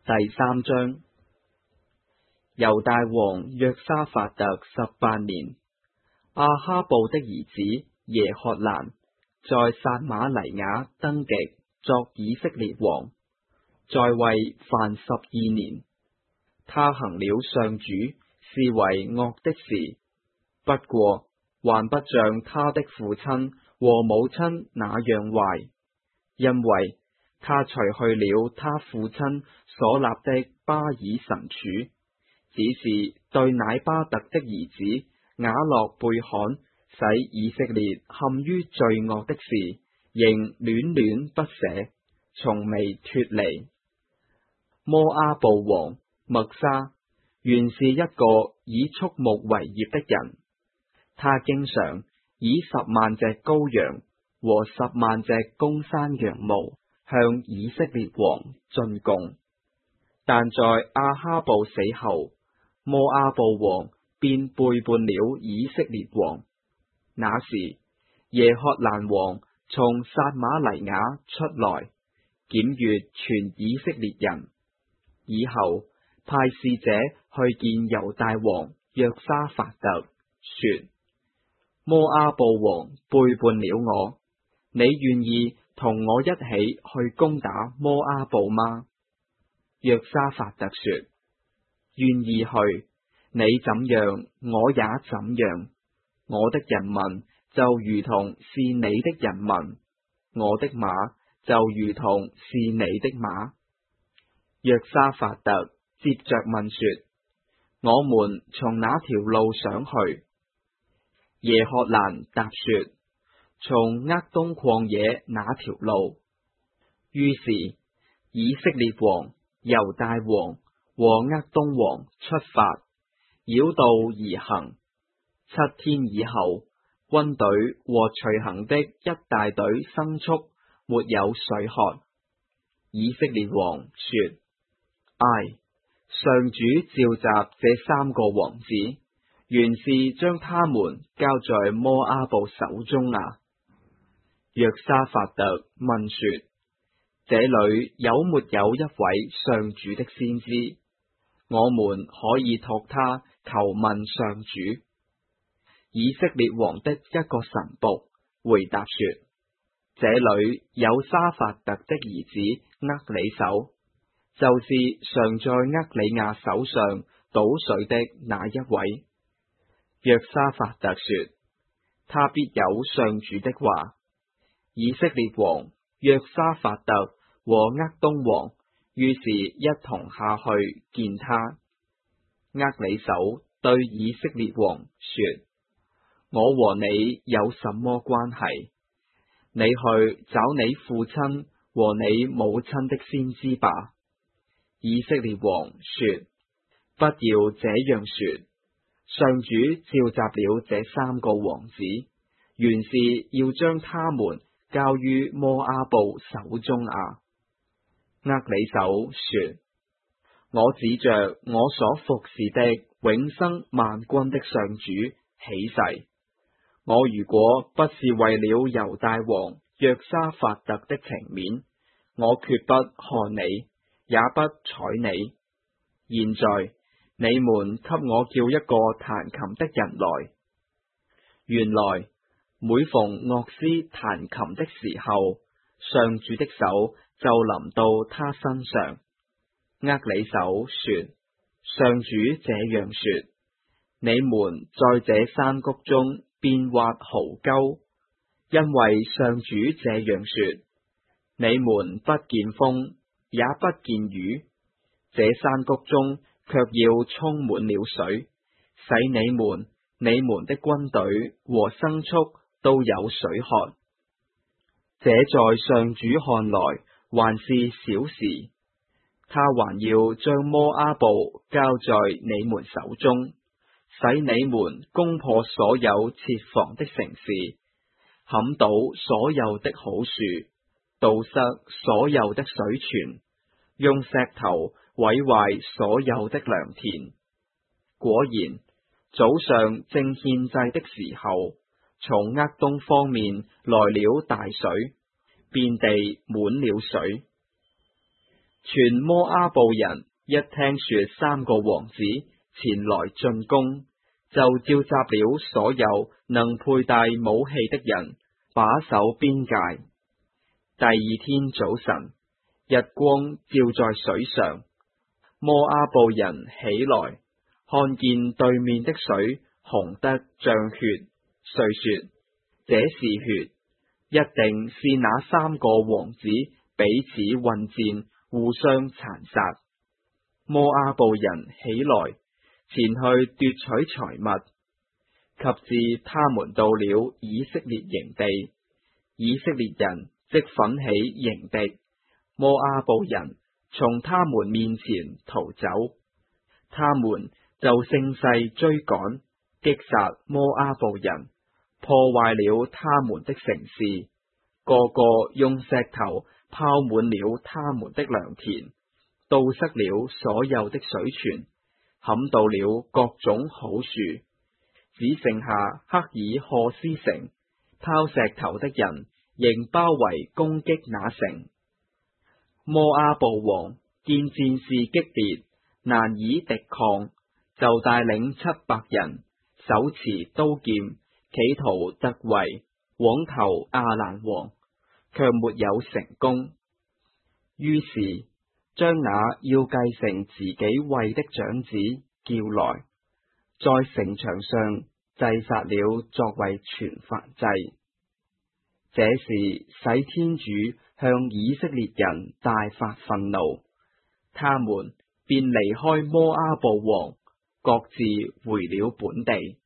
第3章。猶大王約沙法特18年，阿哈布的兒子耶喝蘭在撒瑪黎雅登基作以色列王，在位凡12年。他行了上主視為惡的事，不過還不像他的父親和母親那樣壞，因為他除去了他父親所立的巴爾神柱，只是對乃巴特的兒子雅洛貝罕使以色列陷於罪惡的事，仍戀戀不捨，從未脫離。摩阿布王默沙原是一個以畜牧為業的人，他經常以10萬隻羔羊和10萬隻公山羊毛向以色列王進貢。但在阿哈布死後，摩阿布王便背叛了以色列王。那時耶喝蘭王從撒瑪黎雅出來，檢閱全以色列人，以後派使者去見猶大王約沙法特，說：摩阿布王背叛了我，你願意同我一起去攻打摩阿布嗎？約沙法特說：願意去，你怎樣，我也怎樣。我的人民就如同是你的人民，我的馬就如同是你的馬。約沙法特接着問說：我們從哪條路上去？耶喝蘭答說：從厄東曠野那條路。於是以色列王、猶大王和厄東王出發，繞道而行。7天以後，軍隊和隨行的一大隊牲畜沒有水喝。以色列王說：唉，上主召集這3個王子，原是將他們交在摩阿布手中啊。約沙法特問說：這裏有沒有一位上主的先知？我們可以託他求問上主。以色列王的一個臣僕回答說：這裏有沙法特的兒子厄里叟，就是常在厄里亞手上倒水的那一位。約沙法特說：他必有上主的話。以色列王約沙法特和厄東王於是一同下去見他。厄里叟對以色列王說：我和你有什麼關係？你去找你父親和你母親的先知吧。以色列王說：不要這樣說，上主召集了這3個王子，原是要將他們交於摩阿布手中啊。厄里叟說：我指着我所服侍的永生萬軍的上主起誓，我如果不是為了猶大王約沙法特的情面，我決不看你，也不睬你。現在你們給我叫一個彈琴的人來。原來每逢樂師彈琴的時候，上主的手就臨到他身上。厄里叟說：上主這樣說，你們在這山谷中便挖壕溝，因為上主這樣說，你們不見風，也不見雨，這山谷中卻要充滿了水，使你們的軍隊和牲畜都有水喝。這在上主看來還是小事，他還要將摩阿布交在你們手中，使你們攻破所有設防的城市，砍倒所有的好樹，堵塞所有的水泉，用石頭毀壞所有的良田。果然，早上正獻祭的時候，從厄東方面來了大水，遍地滿了水。 全摩阿布人一聽說3個王子前來進攻，就召集了所有能佩戴武器的人，把守邊界。第二天早晨，日光照在水上，摩阿布人起來，看見對面的水紅得像血，遂說：這是血，一定是那3個王子彼此混戰，互相殘殺。摩阿布人起來，前去奪取財物，及至他們到了以色列營地，以色列人即奮起迎敵，摩阿布人從他們面前逃走，他們就盛勢追趕，擊殺摩阿布人，破壞了他們的城市，個個用石頭泡滿了他們的良田，堵塞了所有的水泉，砍倒了各種好樹，只剩下赫爾賀斯城，拋石頭的人仍包圍攻擊那城。摩阿布王見戰事激烈，難以敵抗，就帶領700人，手持刀劍，企圖突圍，往投亞蘭王，卻沒有成功。於是將那要繼承自己位的長子叫來，在城牆上祭殺了作為全燔祭。這是使天主向以色列人大發憤怒，他們便離開摩阿布王，各自回了本地。